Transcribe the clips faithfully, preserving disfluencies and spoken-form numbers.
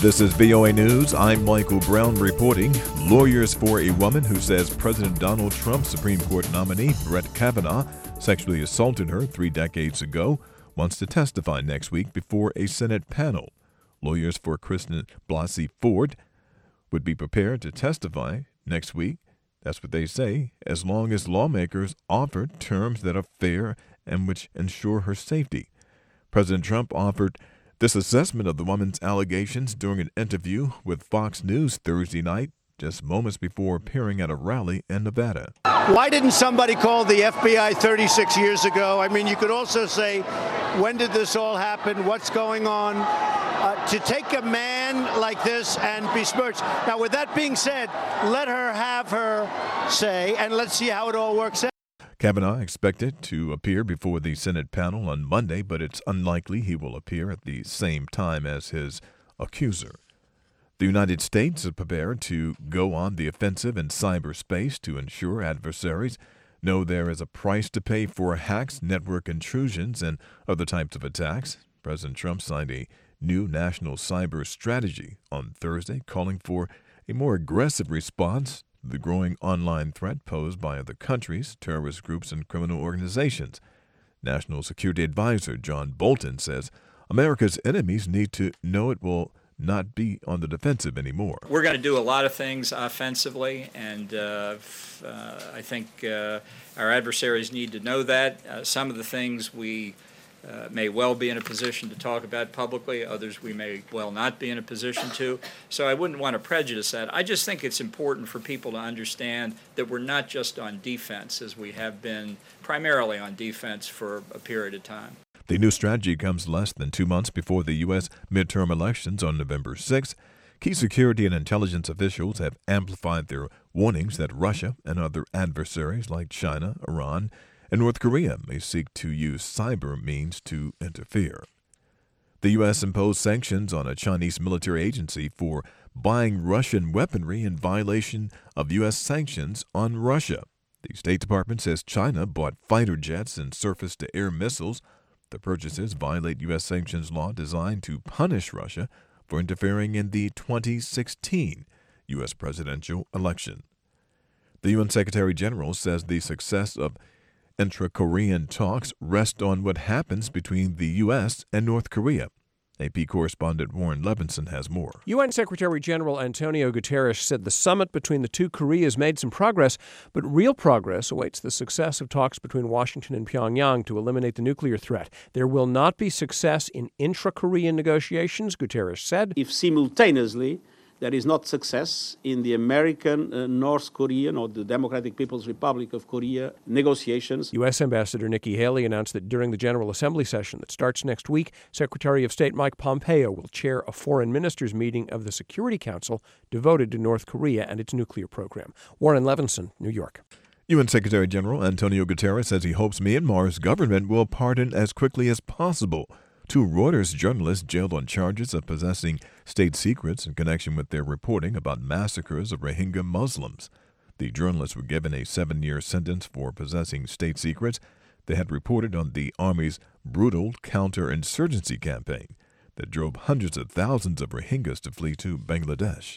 This is V O A News. I'm Michael Brown reporting. Lawyers for a woman who says President Donald Trump's Supreme Court nominee, Brett Kavanaugh, sexually assaulted her three decades ago, wants to testify next week before a Senate panel. Lawyers for Kristen Blasey Ford would be prepared to testify next week. That's what they say, as long as lawmakers offer terms that are fair and which ensure her safety. President Trump offered this assessment of the woman's allegations during an interview with Fox News Thursday night, just moments before appearing at a rally in Nevada. Why didn't somebody call the F B I thirty-six years ago? I mean, you could also say, when did this all happen? What's going on? Uh, to take a man like this and besmirch. Now, with that being said, let her have her say, and let's see how it all works out. Kavanaugh expected to appear before the Senate panel on Monday, but it's unlikely he will appear at the same time as his accuser. The United States is prepared to go on the offensive in cyberspace to ensure adversaries know there is a price to pay for hacks, network intrusions, and other types of attacks. President Trump signed a new national cyber strategy on Thursday, calling for a more aggressive response to the growing online threat posed by other countries, terrorist groups, and criminal organizations. National Security Advisor John Bolton says America's enemies need to know it will not be on the defensive anymore. We're going to do a lot of things offensively, and uh, uh, I think uh, our adversaries need to know that. Uh, some of the things we uh, may well be in a position to talk about publicly, others we may well not be in a position to. So I wouldn't want to prejudice that. I just think it's important for people to understand that we're not just on defense, as we have been primarily on defense for a period of time. The new strategy comes less than two months before the U S midterm elections on November sixth. Key security and intelligence officials have amplified their warnings that Russia and other adversaries like China, Iran, and North Korea may seek to use cyber means to interfere. The U S imposed sanctions on a Chinese military agency for buying Russian weaponry in violation of U S sanctions on Russia. The State Department says China bought fighter jets and surface-to-air missiles. The purchases violate U S sanctions law designed to punish Russia for interfering in the twenty sixteen U S presidential election. The U N Secretary General says the success of intra-Korean talks rests on what happens between the U S and North Korea. A P correspondent Warren Levinson has more. U N Secretary General Antonio Guterres said the summit between the two Koreas made some progress, but real progress awaits the success of talks between Washington and Pyongyang to eliminate the nuclear threat. There will not be success in intra-Korean negotiations, Guterres said. If simultaneously there is not success in the American, uh, North Korean, or the Democratic People's Republic of Korea negotiations. U S Ambassador Nikki Haley announced that during the General Assembly session that starts next week, Secretary of State Mike Pompeo will chair a foreign ministers meeting of the Security Council devoted to North Korea and its nuclear program. Warren Levinson, New York. U N Secretary General Antonio Guterres says he hopes Myanmar's government will pardon as quickly as possible two Reuters journalists jailed on charges of possessing state secrets in connection with their reporting about massacres of Rohingya Muslims. The journalists were given a seven-year sentence for possessing state secrets. They had reported on the Army's brutal counterinsurgency campaign that drove hundreds of thousands of Rohingyas to flee to Bangladesh.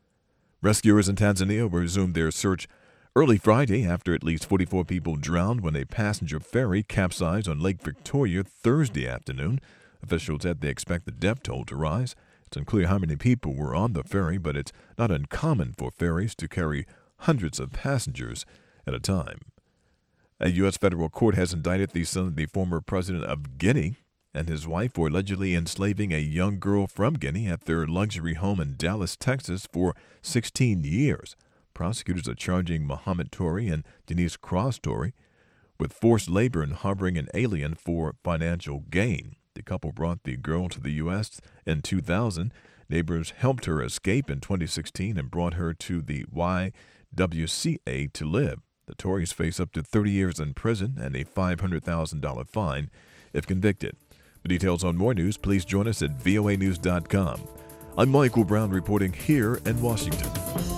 Rescuers in Tanzania resumed their search early Friday after at least forty-four people drowned when a passenger ferry capsized on Lake Victoria Thursday afternoon. Officials said they expect the death toll to rise. It's unclear how many people were on the ferry, but it's not uncommon for ferries to carry hundreds of passengers at a time. A U S federal court has indicted the son of the former president of Guinea and his wife for allegedly enslaving a young girl from Guinea at their luxury home in Dallas, Texas for sixteen years. Prosecutors are charging Mohamed Touré and Denise Cross Touré with forced labor and harboring an alien for financial gain. The couple brought the girl to the U S in two thousand. Neighbors helped her escape in twenty sixteen and brought her to the Y W C A to live. The Tories face up to thirty years in prison and a five hundred thousand dollars fine if convicted. For details on more news, please join us at V O A news dot com. I'm Michael Brown reporting here in Washington.